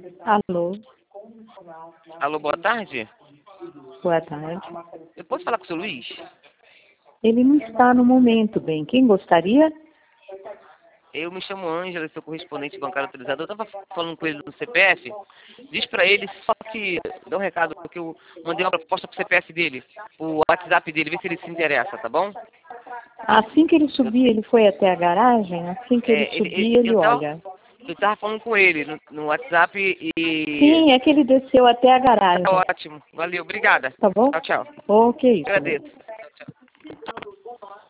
Alô, Alô, boa tarde. boa tarde. Eu posso falar com o seu Luiz? Ele não está no momento, bem. Quem gostaria? Eu me chamo Ângela, sou correspondente bancário autorizado. Eu estava falando com ele no CPF. Diz para ele só que dá um recado, porque eu mandei uma proposta pro CPF dele, o WhatsApp dele, vê se ele se interessa, tá bom? Assim que ele subir, ele foi até a garagem. Assim que ele subir, ele olha. Eu tava falando com ele no WhatsApp e... Sim, é que ele desceu até a garagem. Tá ótimo. Valeu, obrigada. Tá bom? Tchau, tchau. Ok, isso. Agradeço.